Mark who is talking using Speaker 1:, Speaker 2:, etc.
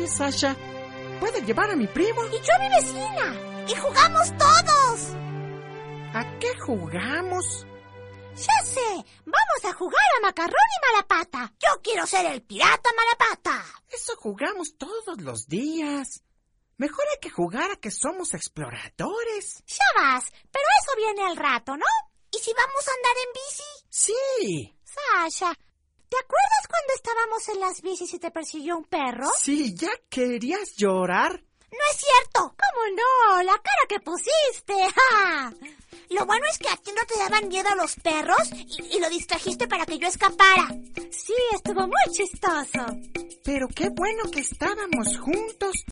Speaker 1: Sasha. ¿Puede llevar a mi primo?
Speaker 2: Y yo a mi vecina. Y jugamos todos.
Speaker 1: ¿A qué jugamos?
Speaker 2: Ya sé, vamos a jugar a Macarrón y Malapata. Yo quiero ser el pirata Malapata.
Speaker 1: Eso jugamos todos los días. Mejor hay que jugar a que somos exploradores.
Speaker 2: Ya vas, pero eso viene al rato, ¿no? ¿Y si vamos a andar en bici?
Speaker 1: Sí.
Speaker 2: Sasha, ¿te acuerdas cuando estábamos en las bicis y te persiguió un perro?
Speaker 1: Sí, ¿ya querías llorar?
Speaker 2: No es cierto. ¿Cómo no? La cara que pusiste. ¡Ja! Lo bueno es que a ti no te daban miedo los perros y lo distrajiste para que yo escapara. Sí, estuvo muy chistoso.
Speaker 1: Pero qué bueno que estábamos juntos.